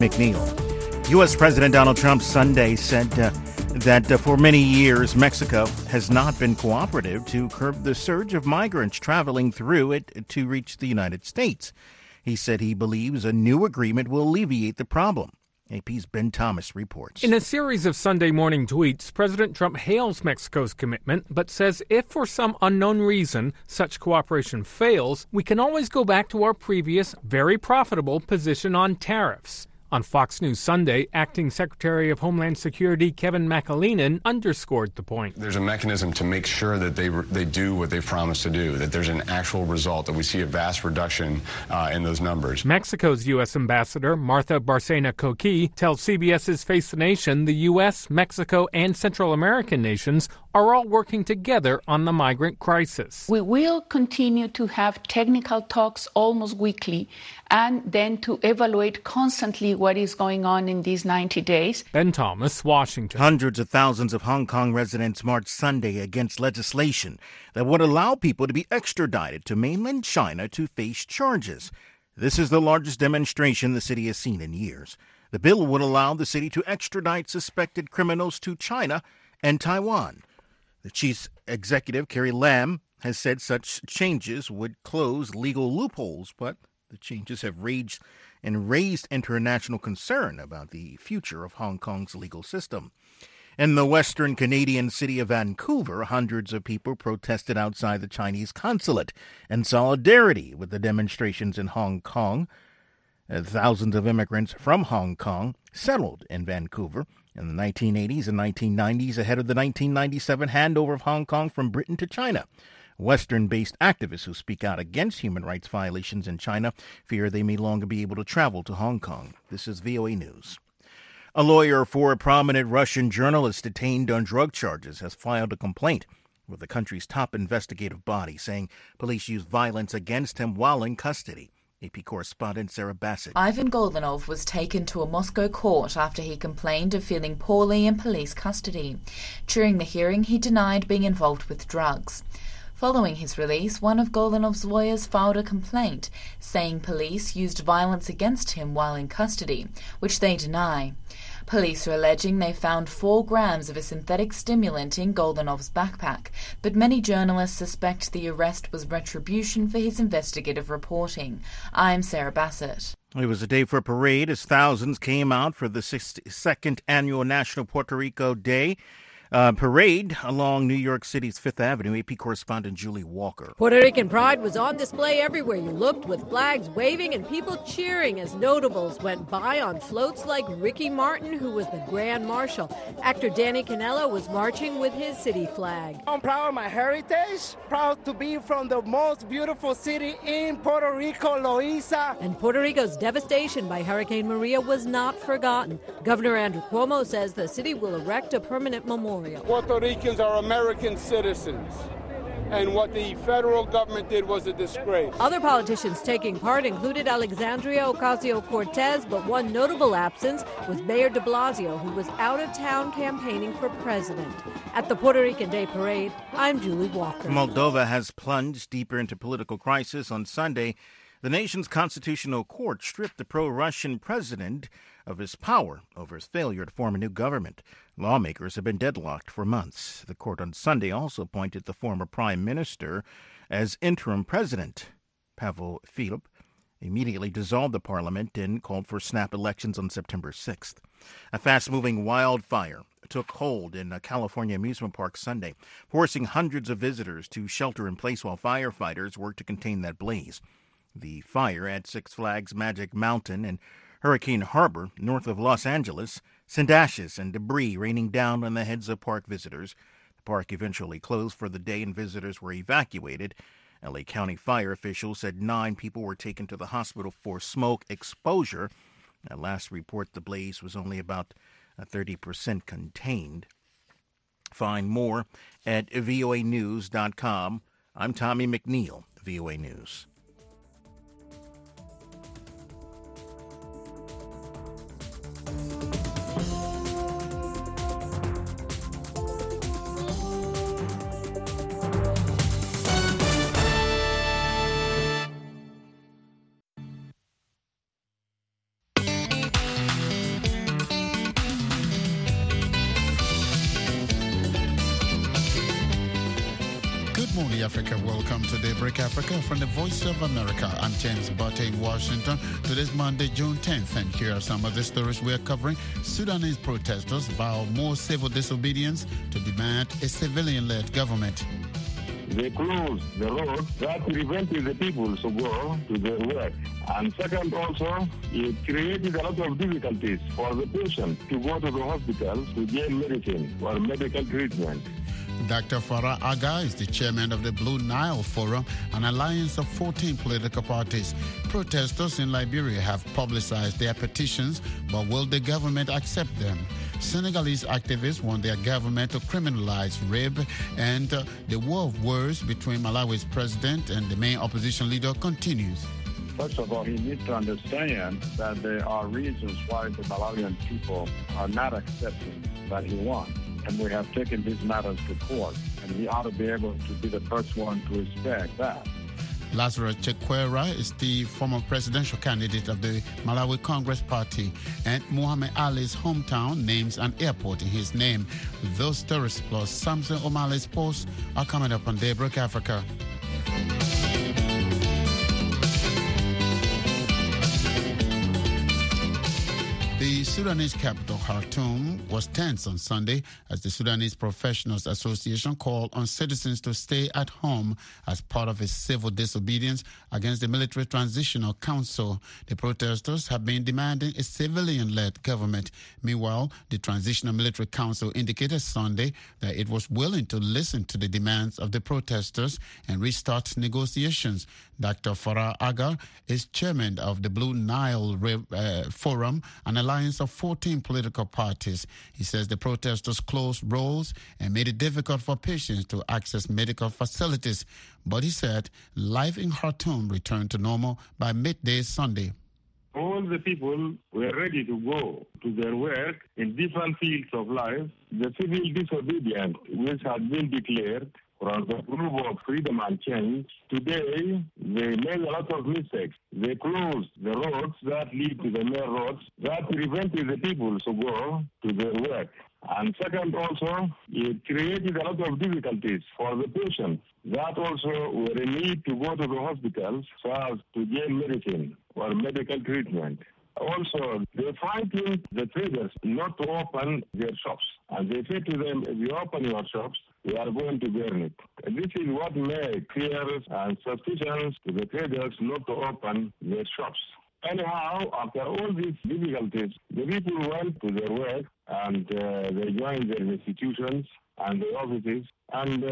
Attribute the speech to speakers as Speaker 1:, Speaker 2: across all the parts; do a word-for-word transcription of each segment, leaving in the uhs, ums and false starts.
Speaker 1: McNeil. U S. President Donald Trump Sunday said uh, that uh, for many years, Mexico has not been cooperative to curb the surge of migrants traveling through it to reach the United States. He said he believes a new agreement will alleviate the problem. A P's Ben Thomas reports.
Speaker 2: In a series of Sunday morning tweets, President Trump hails Mexico's commitment, but says if for some unknown reason such cooperation fails, we can always go back to our previous, very profitable position on tariffs. On Fox News Sunday, Acting Secretary of Homeland Security Kevin McAleenan underscored the point.
Speaker 3: There's a mechanism to make sure that they they do what they've promised to do, that there's an actual result, that we see a vast reduction uh, in those numbers.
Speaker 2: Mexico's U S. Ambassador Martha Barcena Coqui tells C B S's Face the Nation the U S, Mexico, and Central American nations are all working together on the migrant crisis.
Speaker 4: We will continue to have technical talks almost weekly and then to evaluate constantly what is going on in these ninety days.
Speaker 2: Ben Thomas, Washington.
Speaker 1: Hundreds of thousands of Hong Kong residents marched Sunday against legislation that would allow people to be extradited to mainland China to face charges. This is the largest demonstration the city has seen in years. The bill would allow the city to extradite suspected criminals to China and Taiwan. The chief executive, Carrie Lam, has said such changes would close legal loopholes, but the changes have raged and raised international concern about the future of Hong Kong's legal system. In the western Canadian city of Vancouver, hundreds of people protested outside the Chinese consulate in solidarity with the demonstrations in Hong Kong. Uh, thousands of immigrants from Hong Kong settled in Vancouver in the nineteen eighties and nineteen nineties ahead of the nineteen ninety-seven handover of Hong Kong from Britain to China. Western-based activists who speak out against human rights violations in China fear they may longer be able to travel to Hong Kong. This is V O A News. A lawyer for a prominent Russian journalist detained on drug charges has filed a complaint with the country's top investigative body, saying police used violence against him while in custody. A P correspondent Sarah Bassett.
Speaker 5: Ivan Goldanov was taken to a Moscow court after he complained of feeling poorly in police custody. During the hearing, he denied being involved with drugs. Following his release, one of Goldanov's lawyers filed a complaint, saying police used violence against him while in custody, which they deny. Police are alleging they found four grams of a synthetic stimulant in Goldanov's backpack, but many journalists suspect the arrest was retribution for his investigative reporting. I'm Sarah Bassett.
Speaker 1: It was a day for a parade as thousands came out for the sixty-second annual National Puerto Rico Day. Uh, parade along New York City's Fifth Avenue. A P correspondent Julie Walker.
Speaker 6: Puerto Rican pride was on display everywhere you looked, with flags waving and people cheering as notables went by on floats like Ricky Martin, who was the Grand Marshal. Actor Danny Canelo was marching with his city flag.
Speaker 7: I'm proud of my heritage, proud to be from the most beautiful city in Puerto Rico, Loíza.
Speaker 6: And Puerto Rico's devastation by Hurricane Maria was not forgotten. Governor Andrew Cuomo says the city will erect a permanent memorial.
Speaker 8: Puerto Ricans are American citizens, and what the federal government did was a disgrace.
Speaker 6: Other politicians taking part included Alexandria Ocasio-Cortez, but one notable absence was Mayor de Blasio, who was out of town campaigning for president. At the Puerto Rican Day Parade, I'm Julie Walker.
Speaker 1: Moldova has plunged deeper into political crisis. On Sunday, the nation's constitutional court stripped the pro-Russian president of his power over his failure to form a new government. Lawmakers have been deadlocked for months. The court on Sunday also appointed the former prime minister as interim president. Pavel Filip immediately dissolved the parliament and called for snap elections on September sixth. A fast-moving wildfire took hold in a California amusement park Sunday, forcing hundreds of visitors to shelter in place while firefighters worked to contain that blaze. The fire at Six Flags Magic Mountain and Hurricane Harbor, north of Los Angeles, sent ashes and debris raining down on the heads of park visitors. The park eventually closed for the day and visitors were evacuated. L A County fire officials said nine people were taken to the hospital for smoke exposure. At last report, the blaze was only about thirty percent contained. Find more at V O A news dot com. I'm Tommy McNeil, V O A News.
Speaker 9: Hi, Africa. Welcome to Daybreak Africa from the Voice of America. I'm James Butte in Washington. Today's Monday, June tenth, and here are some of the stories we're covering. Sudanese protesters vow more civil disobedience to demand a civilian-led government.
Speaker 10: They closed the road that prevented the people to go to their work. And second also, it created a lot of difficulties for the patient to go to the hospital to get medicine or medical treatment.
Speaker 9: Doctor Farah Aga is the chairman of the Blue Nile Forum, an alliance of fourteen political parties. Protesters in Liberia have publicized their petitions, but will the government accept them? Senegalese activists want their government to criminalize rape, and uh, the war of words between Malawi's president and the main opposition leader continues.
Speaker 11: First of all, he needs to understand that there are reasons why the Malawian people are not accepting what he wants. And we have taken these matters to court, and we ought to be able to be the first one to respect that.
Speaker 9: Lazarus Chakwera is the former presidential candidate of the Malawi Congress Party, and Muhammad Ali's hometown names an airport in his name. Those stories plus Samson O'Malley's post are coming up on Daybreak Africa. The Sudanese capital, Khartoum, was tense on Sunday as the Sudanese Professionals Association called on citizens to stay at home as part of a civil disobedience against the Military Transitional Council. The protesters have been demanding a civilian-led government. Meanwhile, the Transitional Military Council indicated Sunday that it was willing to listen to the demands of the protesters and restart negotiations. Doctor Farah Aga is chairman of the Blue Nile uh, Forum, an alliance of fourteen political parties. He says the protesters closed roads and made it difficult for patients to access medical facilities. But he said life in Khartoum returned to normal by midday Sunday.
Speaker 10: All the people were ready to go to their work in different fields of life. The civil disobedience, which had been declared from the group of freedom and change, today they made a lot of mistakes. They closed the roads that lead to the main roads that prevented the people to go to their work. And second also, it created a lot of difficulties for the patients that also were in need to go to the hospitals so as to get medicine or medical treatment. Also, they're fighting the traders not to open their shops. And they say to them, if you open your shops, we are going to burn it. And this is what made fears and suspicions to the traders not to open their shops. Anyhow, after all these difficulties, the people went to their work and uh, they joined their institutions and the offices, and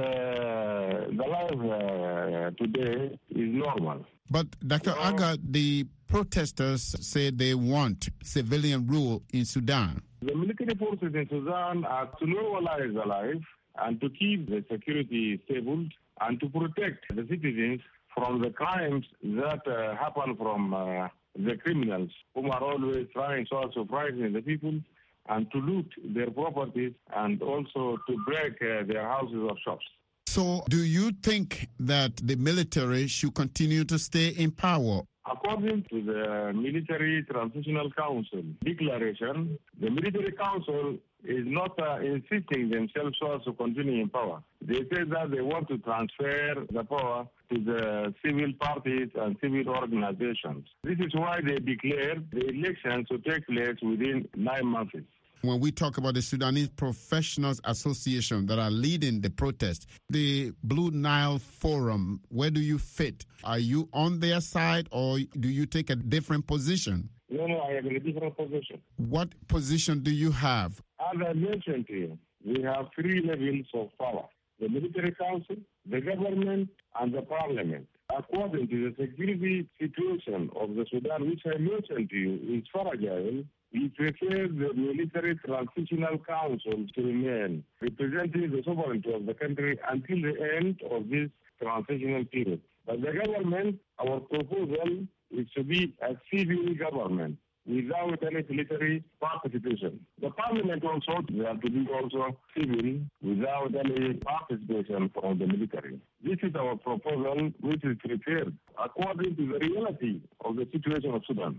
Speaker 10: uh, the life uh, today is normal.
Speaker 9: But Doctor So, Aga, the protesters say they want civilian rule in Sudan.
Speaker 10: The military forces in Sudan are to normalize the life and to keep the security stable and to protect the citizens from the crimes that uh, happen from uh, the criminals, whom are always trying to also frighten the people and to loot their properties and also to break uh, their houses or shops.
Speaker 9: So do you think that the military should continue to stay in power?
Speaker 10: According to the Military Transitional Council declaration, the Military Council is not uh, insisting themselves to continue in power. They say that they want to transfer the power to the civil parties and civil organizations. This is why they declared the elections to take place within nine months.
Speaker 9: When we talk about the Sudanese Professionals Association that are leading the protest, the Blue Nile Forum, where do you fit? Are you on their side or do you take a different position?
Speaker 10: No, no, I have a different position.
Speaker 9: What position do you have?
Speaker 10: As I mentioned to you, we have three levels of power: the military council, the government, and the parliament. According to the security situation of the Sudan, which I mentioned to you, is fragile. We prefer the Military Transitional Council to remain representing the sovereignty of the country until the end of this transitional period. But the government, our proposal is to be a civil government without any military participation. The parliament also, they have to be also civil without any participation from the military. This is our proposal, which is prepared according to the reality of the situation of Sudan.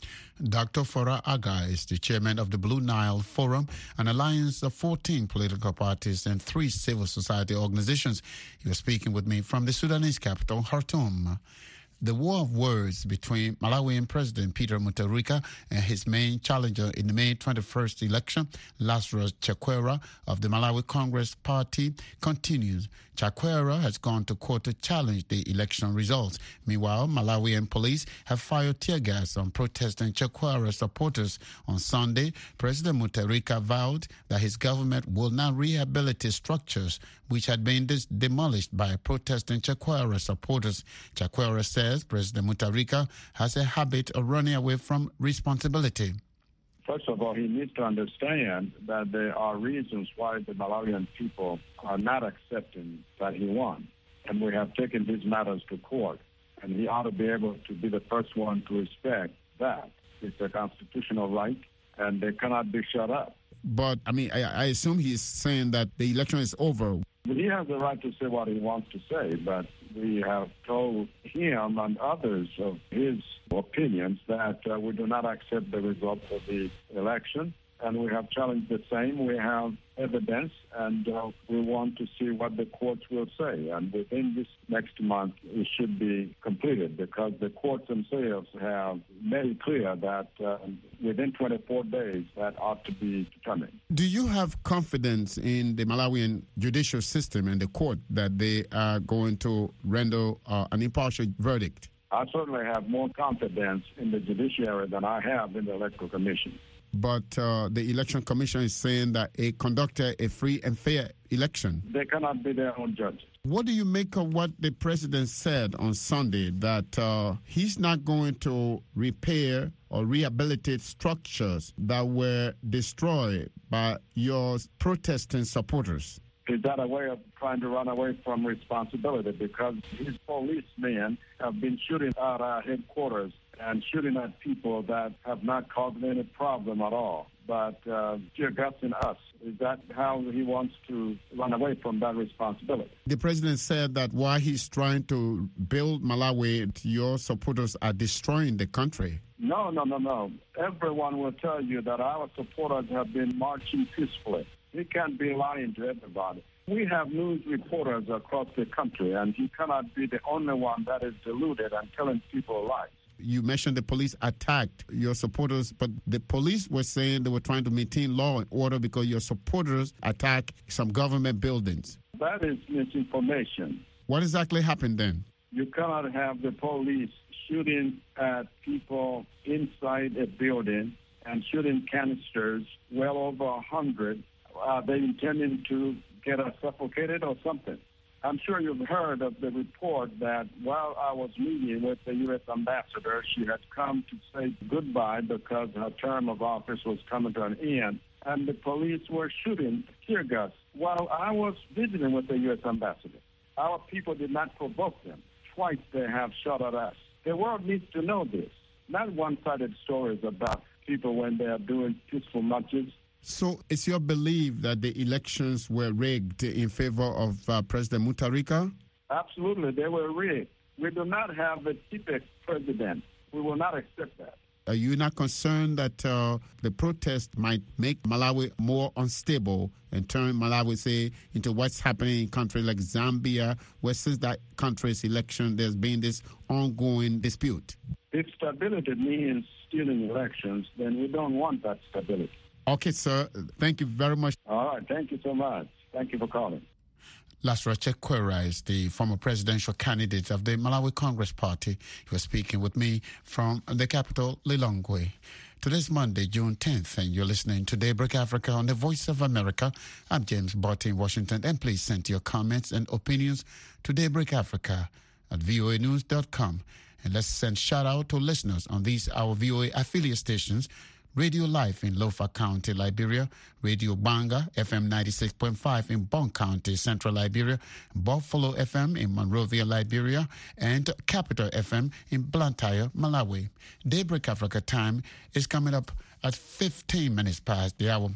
Speaker 9: Doctor Fora Aga is the chairman of the Blue Nile Forum, an alliance of fourteen political parties and three civil society organizations. He was speaking with me from the Sudanese capital, Khartoum. The war of words between Malawian President Peter Mutharika and his main challenger in the May twenty-first election, Lazarus Chakwera of the Malawi Congress Party, continues. Chakwera has gone to court to challenge the election results. Meanwhile, Malawian police have fired tear gas on protesting Chakwera supporters. On Sunday, President Mutharika vowed that his government will not rehabilitate structures which had been dis- demolished by protesting Chakwera supporters. Chakwera says President Mutharika has a habit of running away from responsibility.
Speaker 11: First of all, he needs to understand that there are reasons why the Malawian people are not accepting that he won. And we have taken these matters to court. And he ought to be able to be the first one to respect that. It's a constitutional right, and they cannot be shut up.
Speaker 9: But, I mean, I, I assume he's saying that the election is over.
Speaker 11: He has the right to say what he wants to say, but we have told him and others of his opinions that uh, we do not accept the results of the election, and we have challenged the same. We have evidence, and uh, we want to see what the courts will say. And within this next month, it should be completed because the courts themselves have made it clear that uh, within twenty-four days, that ought to be determined.
Speaker 9: Do you have confidence in the Malawian judicial system and the court that they are going to render uh, an impartial verdict?
Speaker 11: I certainly have more confidence in the judiciary than I have in the Electoral Commission.
Speaker 9: But uh, the Election Commission is saying that it conducted a free and fair election.
Speaker 11: They cannot be their own judges.
Speaker 9: What do you make of what the president said on Sunday, that uh, he's not going to repair or rehabilitate structures that were destroyed by your protesting supporters?
Speaker 11: Is that a way of trying to run away from responsibility? Because his policemen have been shooting at our headquarters and shooting at people that have not caused any problem at all, but uh, tear gassing us. Is that how he wants to run away from that responsibility?
Speaker 9: The president said that while he's trying to build Malawi, your supporters are destroying the country.
Speaker 11: No, no, no, no. Everyone will tell you that our supporters have been marching peacefully. He can't be lying to everybody. We have news reporters across the country, and he cannot be the only one that is deluded and telling people lies.
Speaker 9: You mentioned the police attacked your supporters, but the police were saying they were trying to maintain law and order because your supporters attacked some government buildings.
Speaker 11: That is misinformation.
Speaker 9: What exactly happened then?
Speaker 11: You cannot have the police shooting at people inside a building and shooting canisters, well over a hundred. Are they intending to get us suffocated or something? I'm sure you've heard of the report that while I was meeting with the U S ambassador, she had come to say goodbye because her term of office was coming to an end, and the police were shooting tear gas while I was visiting with the U S ambassador. Our people did not provoke them. Twice they have shot at us. The world needs to know this. Not one-sided stories about people when they are doing peaceful marches.
Speaker 9: So it's your belief that the elections were rigged in favor of uh, President Mutharika?
Speaker 11: Absolutely, they were rigged. We do not have a typical president. We will not accept that.
Speaker 9: Are you not concerned that uh, the protest might make Malawi more unstable and turn Malawi, say, into what's happening in countries like Zambia, where since that country's election there's been this ongoing dispute?
Speaker 11: If stability means stealing elections, then we don't want that stability.
Speaker 9: Okay, sir. Thank you very much.
Speaker 11: All right. Thank you so much. Thank you for calling.
Speaker 9: Lazarus Chakwera is the former presidential candidate of the Malawi Congress Party. He was speaking with me from the capital, Lilongwe. Today's Monday, June tenth, and you're listening to Daybreak Africa on the Voice of America. I'm James Botti in Washington, and please send your comments and opinions to Daybreak Africa at V O A news dot com. And let's send shout out to listeners on these our V O A affiliate stations: Radio Life in Lofa County, Liberia, Radio Banga, F M ninety-six point five in Bon County, Central Liberia, Buffalo F M in Monrovia, Liberia, and Capital F M in Blantyre, Malawi. Daybreak Africa time is coming up at fifteen minutes past the hour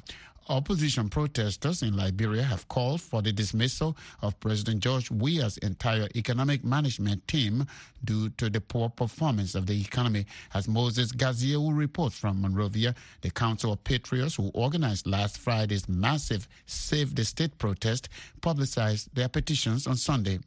Speaker 9: Opposition protesters in Liberia have called for the dismissal of President George Weah's entire economic management team due to the poor performance of the economy. As Moses Gazieu reports from Monrovia, the Council of Patriots, who organized last Friday's massive Save the State protest, publicized their petitions on Sunday.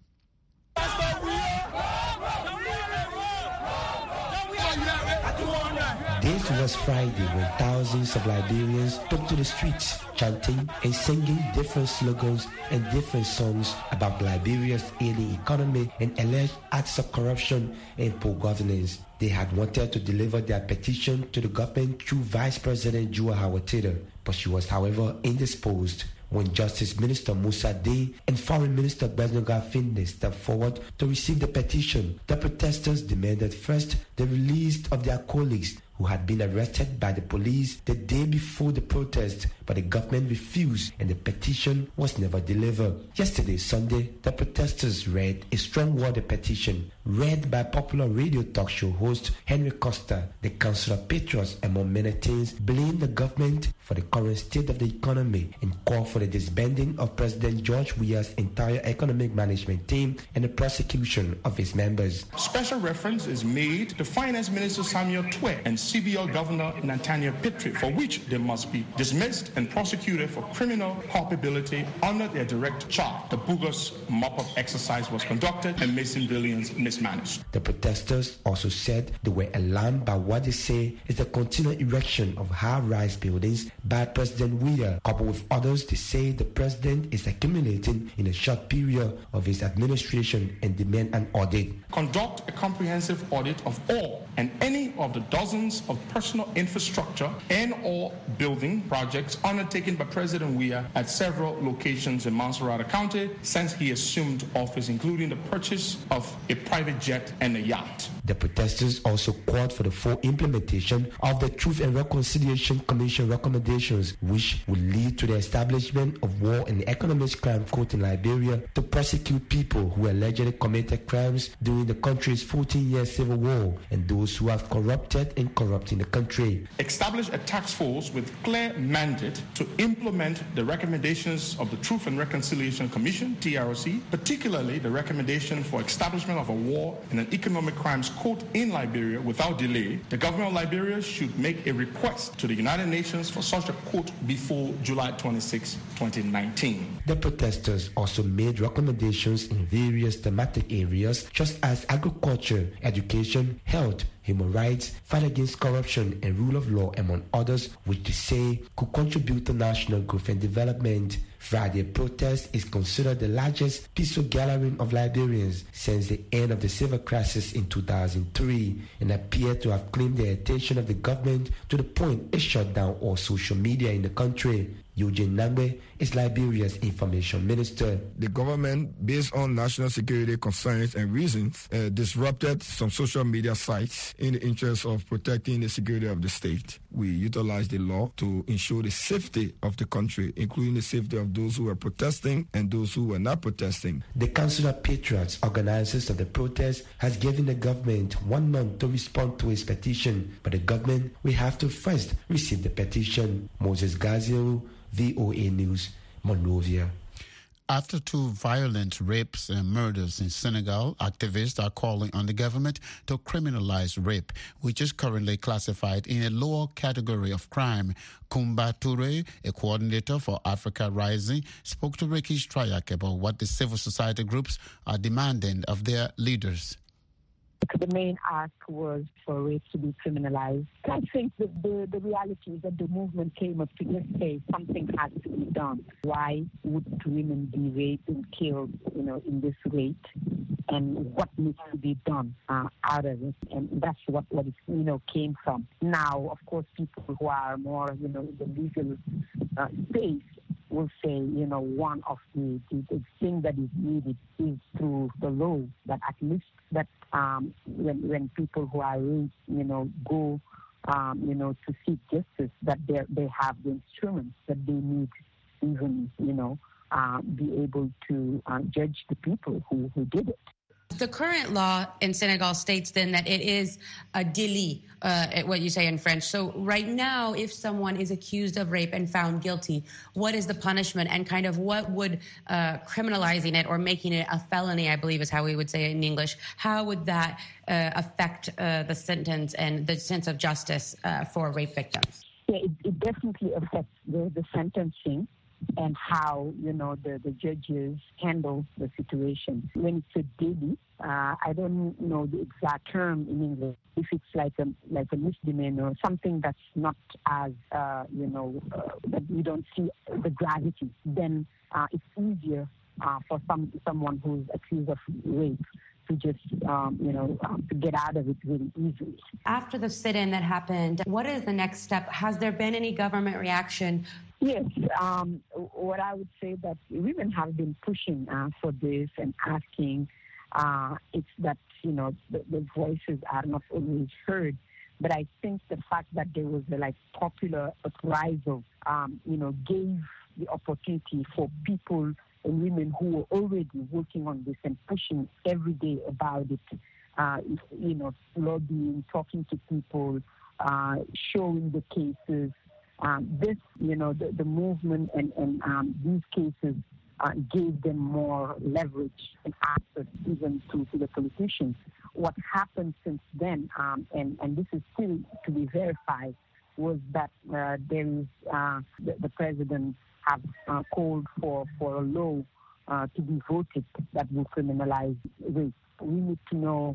Speaker 12: This was Friday when thousands of Liberians took to the streets, chanting and singing different slogans and different songs about Liberia's ailing economy and alleged acts of corruption and poor governance. They had wanted to deliver their petition to the government through Vice President Jua Hawatida, but she was, however, indisposed. When Justice Minister Musa Day and Foreign Minister Besnuga Finde stepped forward to receive the petition, the protesters demanded first the release of their colleagues who had been arrested by the police the day before the protest, but the government refused and the petition was never delivered. Yesterday, Sunday, the protesters read a strong-worded petition read by popular radio talk show host Henry Costa. The Council of Patriots, among many things, blamed the government for the current state of the economy and called for the disbanding of President George Weah's entire economic management team and the prosecution of its members.
Speaker 13: Special reference is made to Finance Minister Samuel Twe and C B O Governor Nathaniel Pittri, for which they must be dismissed and prosecuted for criminal culpability under their direct charge. The bogus mop-up exercise was conducted and Mason billions mismanaged.
Speaker 12: The protesters also said they were alarmed by what they say is the continued erection of high-rise buildings by President Weah. Coupled with others, they say the president is accumulating in a short period of his administration and demand an audit.
Speaker 13: Conduct a comprehensive audit of all and any of the dozens of personal infrastructure and or building projects undertaken by President Weah at several locations in Montserrat County since he assumed office, including the purchase of a private jet and a yacht.
Speaker 12: The protesters also called for the full implementation of the Truth and Reconciliation Commission recommendations, which would lead to the establishment of War and Economic Crime Court in Liberia to prosecute people who allegedly committed crimes during the country's fourteen-year civil war and those who have corrupted and corrupting the country.
Speaker 13: Establish a task force with clear mandate to implement the recommendations of the Truth and Reconciliation Commission, T R O C, particularly the recommendation for establishment of a War and an Economic Crimes Court in Liberia without delay. The government of Liberia should make a request to the United Nations for such a court before July twenty-sixth, twenty nineteen.
Speaker 12: The protesters also made recommendations in various thematic areas such as agriculture, education, health, human rights, fight against corruption and rule of law, among others, which they say could contribute to national growth and development. Friday protest is considered the largest peaceful gathering of Liberians since the end of the civil crisis in two thousand three and appear to have claimed the attention of the government to the point it shut down all social media in the country. Eugene Nambe is Liberia's information minister.
Speaker 14: The government, based on national security concerns and reasons, uh, disrupted some social media sites in the interest of protecting the security of the state. We utilized the law to ensure the safety of the country, including the safety of those who were protesting and those who were not protesting.
Speaker 12: The Council of Patriots, organizers of the protest, has given the government one month to respond to its petition, but the government will have to first receive the petition. Moses Gaziel, V O A News, Monrovia.
Speaker 9: After two violent rapes and murders in Senegal, activists are calling on the government to criminalize rape, which is currently classified in a lower category of crime. Kumba Toure, a coordinator for Africa Rising, spoke to Ricky Strayak about what the civil society groups are demanding of their leaders.
Speaker 15: The main ask was for rape to be criminalized. I think that the, the reality is that the movement came up to just say something has to be done. Why would women be raped and killed, you know, in this rate? And what needs to be done uh, out of it? And that's what, what it, you know, came from. Now, of course, people who are more, you know, in the legal uh, space will say, you know, one of the, the, the things that is needed is through the law, that at least that um, when when people who are raped, you know, go, um, you know, to seek justice, that they they have the instruments that they need, even, you know, uh, be able to uh, judge the people who, who did it.
Speaker 16: The current law in Senegal states then that it is a délit, uh, what you say in French. So right now, if someone is accused of rape and found guilty, what is the punishment and kind of what would uh, criminalizing it or making it a felony, I believe is how we would say it in English, how would that uh, affect uh, the sentence and the sense of justice uh, for rape victims?
Speaker 15: Yeah, it, it definitely affects the, the sentencing and how, you know, the, the judges handle the situation. When it's a délit, uh, I don't know the exact term in English. If it's like a like a misdemeanor, something that's not as, uh, you know, uh, that we don't see the gravity, then uh, it's easier uh, for some someone who's accused of rape to just, um, you know, um, to get out of it really easily.
Speaker 16: After the sit-in that happened, what is the next step? Has there been any government reaction?
Speaker 15: Yes, um, what I would say that women have been pushing uh, for this and asking. Uh, it's that, you know, the, the voices are not always heard. But I think the fact that there was a like popular uprising, um, you know, gave the opportunity for people and women who were already working on this and pushing every day about it, uh, you know, lobbying, talking to people, uh, showing the cases. Um, this, you know, the, the movement and, and um, these cases uh, gave them more leverage and access even to, to the politicians. What happened since then, um, and, and this is still to be verified, was that uh, there is, uh, the, the president have uh, called for, for a law uh, to be voted that will criminalize rape. We need to know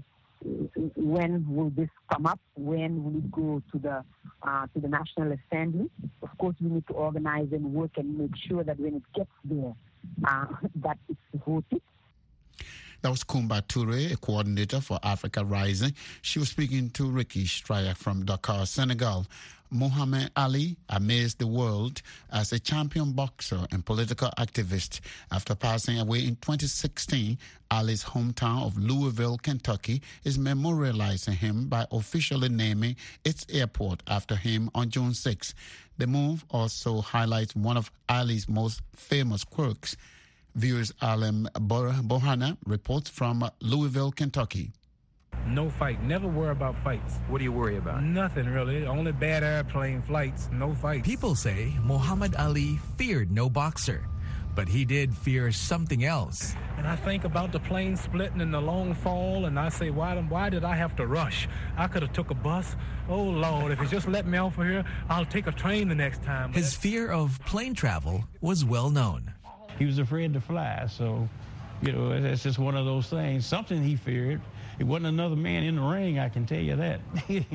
Speaker 15: when will this come up, when will it go to the uh, to the National Assembly. Of course, we need to organize and work and make sure that when it gets there, uh, that it's voted.
Speaker 9: That was Kumba Toure, a coordinator for Africa Rising. She was speaking to Ricky Stryer from Dakar, Senegal. Muhammad Ali amazed the world as a champion boxer and political activist. After passing away in twenty sixteen, Ali's hometown of Louisville, Kentucky, is memorializing him by officially naming its airport after him on June sixth. The move also highlights one of Ali's most famous quirks. Viewers Alim Bohana reports from Louisville, Kentucky.
Speaker 17: No fight. Never worry about fights.
Speaker 18: What do you worry about?
Speaker 17: Nothing really. Only bad airplane flights. No fights.
Speaker 19: People say Muhammad Ali feared no boxer, but he did fear something else.
Speaker 17: And I think about the plane splitting and the long fall, and I say, why, why did I have to rush? I could have took a bus. Oh, Lord, if you just let me off of here, I'll take a train the next time.
Speaker 19: His fear of plane travel was well known.
Speaker 20: He was afraid to fly, so, you know, it's just one of those things. Something he feared. It wasn't another man in the ring, I can tell you that.
Speaker 21: Ladies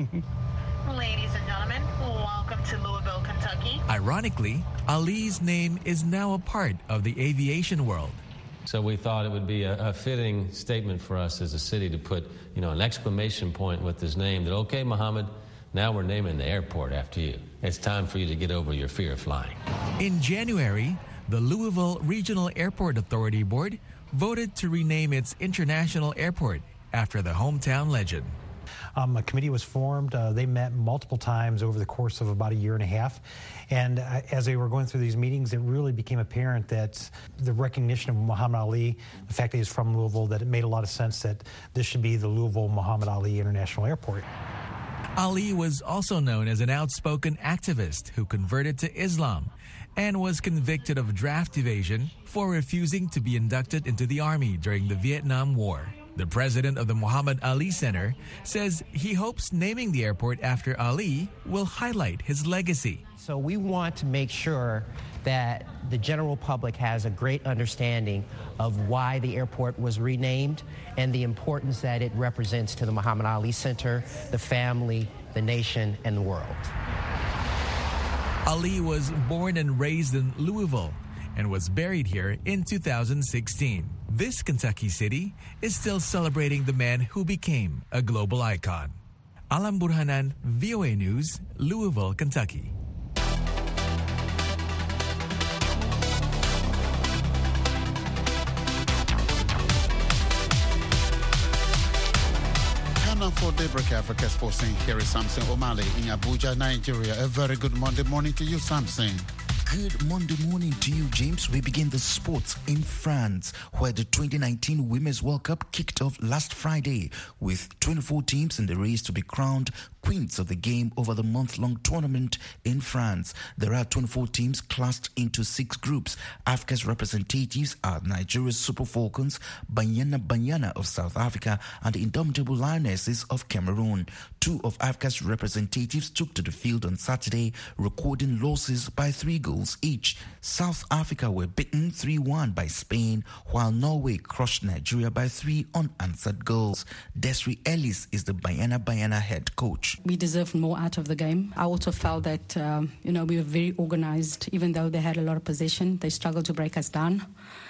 Speaker 21: and gentlemen, welcome to Louisville, Kentucky.
Speaker 19: Ironically, Ali's name is now a part of the aviation world.
Speaker 22: So we thought it would be a, a fitting statement for us as a city to put, you know, an exclamation point with his name that, okay, Muhammad, now we're naming the airport after you. It's time for you to get over your fear of flying.
Speaker 19: In January, the Louisville Regional Airport Authority Board voted to rename its international airport after the hometown legend.
Speaker 23: Um, a committee was formed. Uh, they met multiple times over the course of about a year and a half. And uh, as they were going through these meetings, it really became apparent that the recognition of Muhammad Ali, the fact that he's from Louisville, that it made a lot of sense that this should be the Louisville Muhammad Ali International Airport.
Speaker 19: Ali was also known as an outspoken activist who converted to Islam and was convicted of draft evasion for refusing to be inducted into the Army during the Vietnam War. The president of the Muhammad Ali Center says he hopes naming the airport after Ali will highlight his legacy.
Speaker 24: So we want to make sure that the general public has a great understanding of why the airport was renamed and the importance that it represents to the Muhammad Ali Center, the family, the nation, and the world.
Speaker 19: Ali was born and raised in Louisville and was buried here in two thousand sixteen. This Kentucky city is still celebrating the man who became a global icon. Alam Burhanan, V O A News, Louisville, Kentucky.
Speaker 9: For Daybreak Africa Sports, here is Samson O'Malley in Abuja, Nigeria. A very good Monday morning to you, Samson.
Speaker 2: Good Monday morning to you, James. We begin the sports in France, where the twenty nineteen Women's World Cup kicked off last Friday with twenty-four teams in the race to be crowned queens of the game over the month-long tournament in France. There are twenty-four teams classed into six groups. Africa's representatives are Nigeria's Super Falcons, Banyana Banyana of South Africa, and the Indomitable Lionesses of Cameroon. Two of Africa's representatives took to the field on Saturday, recording losses by three goals each. South Africa were beaten three one by Spain, while Norway crushed Nigeria by three unanswered goals. Desiree Ellis is the Banyana Banyana head coach.
Speaker 3: We deserved more out of the game. I also felt that, um, you know, we were very organized. Even though they had a lot of possession, they struggled to break us down.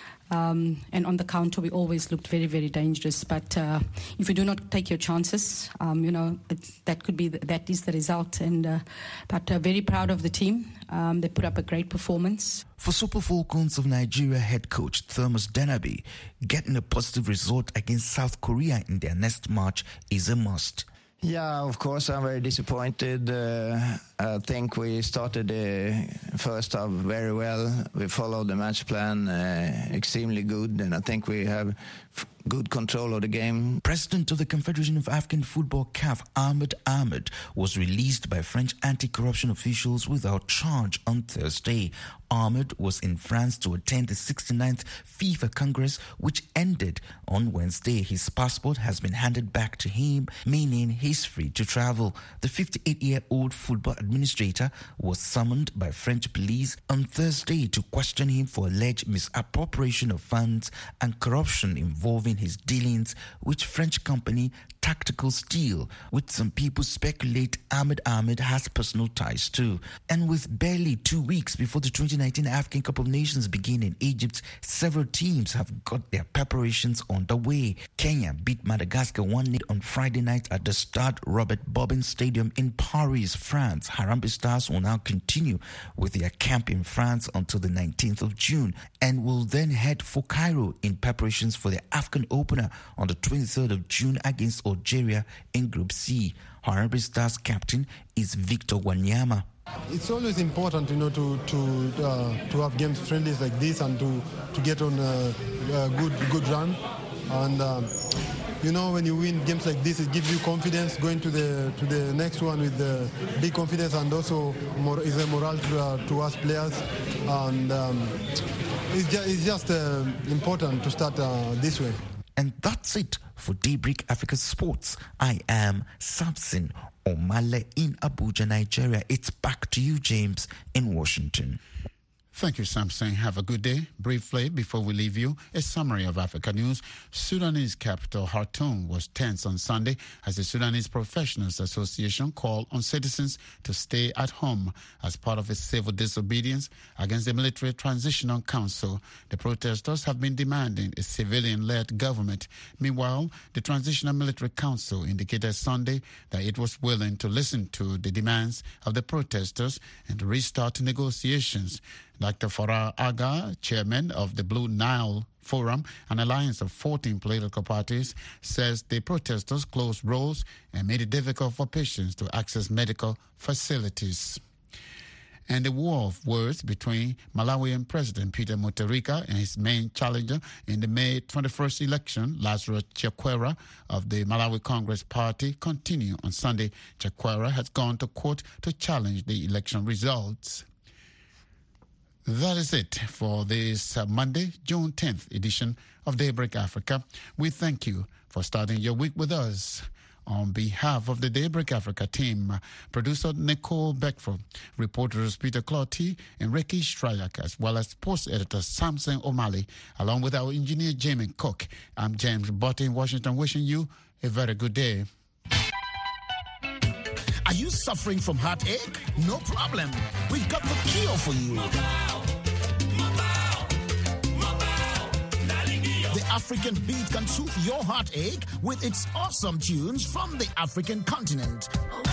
Speaker 3: Um, and on the counter, we always looked very, very dangerous. But uh, if you do not take your chances, um, you know, it, that could be the, that is the result. And uh, but uh, very proud of the team. Um, they put up a great performance.
Speaker 2: For Super Falcons of Nigeria head coach Thomas Denaby, getting a positive result against South Korea in their next match is a must.
Speaker 4: Yeah, of course, I'm very disappointed. Uh, I think we started the first half very well. We followed the match plan uh, extremely good, and I think we have f- good control of the game.
Speaker 2: President of the Confederation of African Football, C A F, Ahmed Ahmed, was released by French anti-corruption officials without charge on Thursday. Ahmed was in France to attend the sixty-ninth FIFA Congress, which ended on Wednesday. His passport has been handed back to him, meaning he's free to travel. The fifty-eight-year-old football administrator was summoned by French police on Thursday to question him for alleged misappropriation of funds and corruption involving his dealings with French company Tactical Steel, which some people speculate Ahmed Ahmed has personal ties to. And with barely two weeks before the twenty nineteen African Cup of Nations begin in Egypt, several teams have got their preparations underway. Kenya beat Madagascar one nil on Friday night at the Stade Robert Bobbin Stadium in Paris, France. Harambee Stars will now continue with their camp in France until the nineteenth of June and will then head for Cairo in preparations for the African opener on the twenty-third of June against Algeria in Group C. Harambee Stars captain is Victor Wanyama.
Speaker 18: It's always important, you know, to to uh, to have games friendlies like this and to, to get on a, a good good run. And um, you know, when you win games like this, it gives you confidence going to the to the next one with the big confidence, and also more is a morale to, uh, to us players. And um, it's just, it's just uh, important to start uh, this way.
Speaker 2: And that's it for Daybreak Africa Sports. I am Samson Omale in Abuja, Nigeria. It's back to you, James, in Washington.
Speaker 9: Thank you, Samson. Have a good day. Briefly, before we leave you, a summary of Africa news. Sudanese capital Khartoum was tense on Sunday as the Sudanese Professionals Association called on citizens to stay at home as part of its civil disobedience against the Military Transitional Council. The protesters have been demanding a civilian-led government. Meanwhile, the Transitional Military Council indicated Sunday that it was willing to listen to the demands of the protesters and restart negotiations. Doctor Farah Aga, chairman of the Blue Nile Forum, an alliance of fourteen political parties, says the protesters closed roads and made it difficult for patients to access medical facilities. And the war of words between Malawian President Peter Mutharika and his main challenger in the May twenty-first election, Lazarus Chakwera of the Malawi Congress Party, continue on Sunday. Chakwera has gone to court to challenge the election results. That is it for this uh, Monday, June tenth edition of Daybreak Africa. We thank you for starting your week with us. On behalf of the Daybreak Africa team, producer Nicole Beckford, reporters Peter Clotty and Ricky Stryak, as well as post editor Samson O'Malley, along with our engineer Jamie Cook, I'm James Botte in Washington, wishing you a very good day.
Speaker 25: Are you suffering from heartache? No problem. We've got the cure for you. The African beat can soothe your heartache with its awesome tunes from the African continent.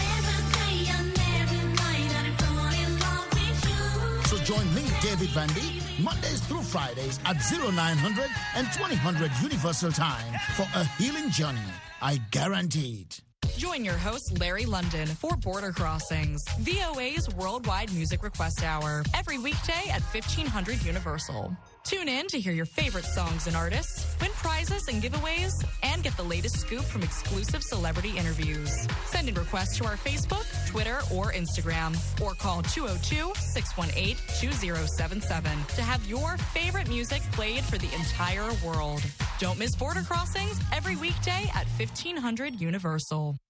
Speaker 25: So join me, David Vandy, Mondays through Fridays at oh nine hundred and twenty hundred Universal Time for a healing journey. I guarantee it.
Speaker 1: Join your host, Larry London, for Border Crossings, V O A's Worldwide Music Request Hour, every weekday at fifteen hundred Universal. Tune in to hear your favorite songs and artists, win prizes and giveaways, and get the latest scoop from exclusive celebrity interviews. Send in requests to our Facebook, Twitter, or Instagram, or call two oh two, six one eight, two oh seven seven to have your favorite music played for the entire world. Don't miss Border Crossings every weekday at fifteen hundred Universal.